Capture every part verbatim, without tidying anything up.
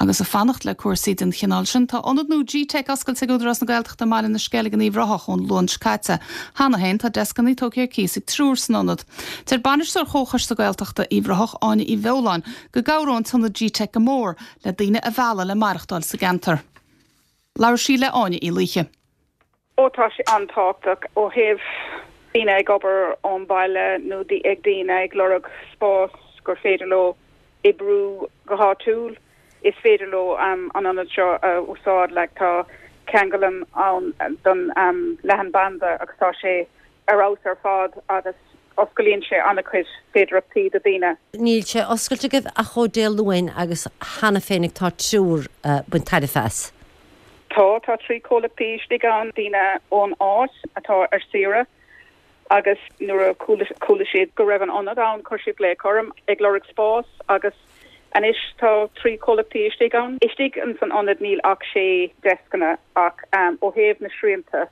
agus a fannacht le cuasaí den chinál sin tá anad nó G-Tech ascail sa gúdras na gailteachta mar in na sceilgan í bhrethach ón lunch caite. Hanna hain tá descannaí tócéir císigh trúr san anad. Tar banistar chóchas sa gailteachta í bhrethach áine í bheoláin go gabhrón tan na G-Tech go mór le daoine a bheala le marachtáil sa gantar. Lair sí le áine í líche. Ótá sé antáach ó heh díine ag obair ón baile nó dí ag díine ag lorug spás gur féidir lo i brú go hátúil. Is féidir lo um, an anad seo uh, úsáid le tá ceangalam an don um, lehan banda agus tá sé arás ar fád agus oscailíonn sé anna chuid féidirachtaí do daoine. Níl sé oscailte goibh a chodéal luin agus hana féinnig tá trúr uh, buin taide fes. Tá tá trí cólachtaí stig an daoine ón áit atá ar sira agus nuair a coolla siad go raibh an anad an chuir siad le chum ag lorug spás agus an is tá trí cólachtaí istigh an. Istigh an san anad níl ach sé descanna ach um, ó héamh na srianta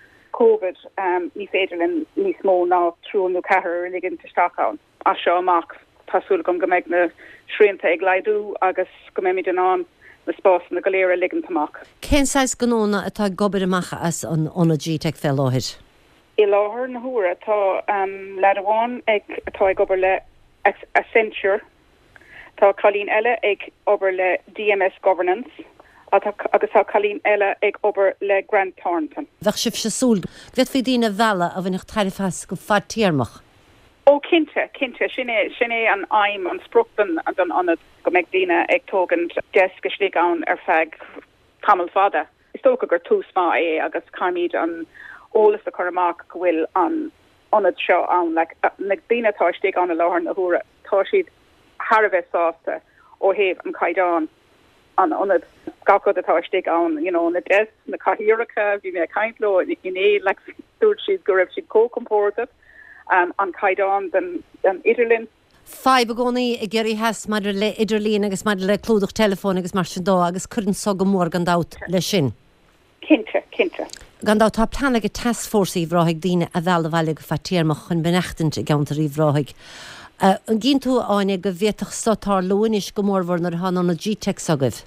COVID um, ní féidirlinn níos mó ná trúin nó cethir ligin taisteach an. A seo amach tásúla gom go méid na srianta ag laidú agus go méid an an na spás na galéire ligin tamach. Cén sais gnóna atá gobar amach as an anna G-Tech fel láthir? I láthir na huaire tá um, lead amháin ag atá ag gobar le Accenture. Tá Colleen eile ag obair le D M S Governance agus tá Colleen eile ag obair le Grant Thornton. Bheith sibh se súl, bheith fao dína bheala a bhainach taide fes go fad tíarmach? Ó cinnte, cinnte, sinné sinné an aim an spruchtan an don anad go méid dína ag tógan des go slí ann ar feig tamil fada. Is tóca gur tús má é agus caiimid an ólas a churamach go bhfuil an anad seo an le like, dína tá stig an a láthir na huaire tá siad Harvest sásta ó heh an caiidán an anad gacod atá stig an, you know, na des na cahiúracha bhí mé caiintló iné le dúir siad go raibh siad cócompórta um, an caiidán den den Idirlinn. Fai bagónaí i ggéirí heas maidir le Idirlín agus maidir le clúdach telefón agus mar sin dó agus chuann so go mór gandát le sin. Cinnte, cinnte. Gandát tá planna go task force í bhráigh daoine a bhealda bhaile go fatíarmach chun benachtant i gceantar í bhráigh. Uh, an ginn tú áine go bhéach stotár luinis go mórhar nar hána na G-Tech sagah?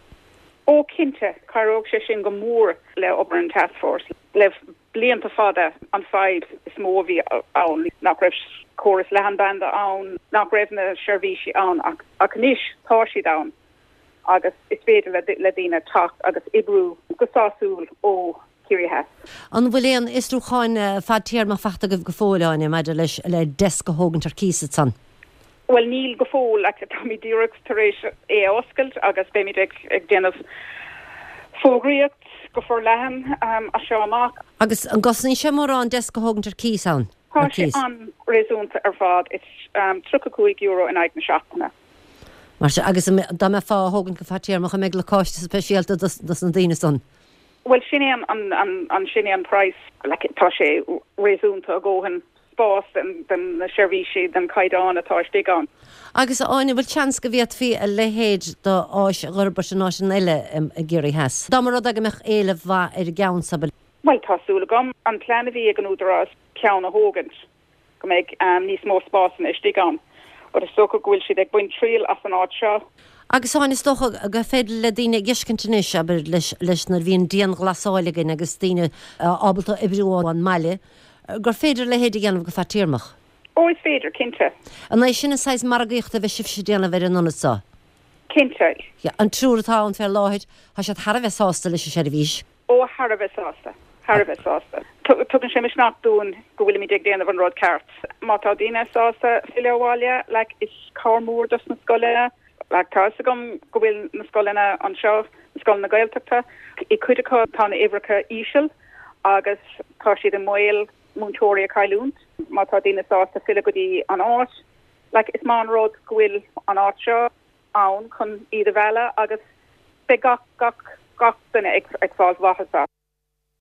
Ó cinnte, caróg sé sin go mór le obair an task force. Le blianta fada an fáid is móhí ann nach raibh choras lehan banda ann, nach raibh na seirbhísí ann ach, ach níos tá siad ann. Agus is féidir le, le dtíine tacht agus ibrú go sáúil ó Círí Heas. An bhfuil éon is rúcháin uh, fad tíarmach fachta go go fóileáine maidir leis le des go hógantar císa san. Well, níl go fól le tá mí díreach taréis é oscailt agus bé míid ag, ag déanamh fógraíocht go for lehan um, a seo amach. Agus an gosnaí sé mór an des go hógantar cís an? Tá sé an réúnta ar fád is um, trícúig euro in aig na seachtainna. Mar se agus dá me fá hógan go fatíarmach a méid le cáiste spéisialta das an daoine son? Well, sinné an, an, an, an sinné an price like, tá sé réúnta a ggóhan spás den, den na seirbhísí den caiidán atá stig an. Agus áine bhfuil chans go bhíad fi a lehéid do áis ghurbar sin náisiún eile um, a ggéirí heas. Dá mar rud aga meach éile bha ar gceann sabal. Well, tásúla gom an plána bhí ag an údarrás ceann a hógant go méid um, níos mó spásan is stig an. Or is socha gúil siad ag buin tríal as an áit seo. Agus áine stocha a go féidir le daoine giscintanis aber leis, leis nar bhíon díon glasáiligin agus daoine uh, ábalta ibriúáin an meile. Gur féidir le héidir gceanmh go fatíarmach? Ó, is féidir, cinnte. An é sinna sais margaíochta bheith sibh sé déanana bheith an anasá? Cinnte. Ja, an trúr atá an fear láthid, tá sé Harbheith sásta leis a seirbhís? Ó, Harbheith sásta. Harbheith sásta. Tugann sé mis nach dún go bhfuil mí ag déanamh an rud ceart. Má tá daoine sásta fileabháile, le is cámúr dos na scoile, le tá sa gom go bhfuil na scoilena an seo, na scoil na Gaeltachta, i cuideá tá na Éivreacha íseal, agus tá siad an mhail múntóirí a cailúnt, má tá daoine sásta fila go dtí an áit, le is má an rud go bhfuil an áit seo ann chun iad a bheile agus be gach gach gach duine ag ag fáil bhathasa.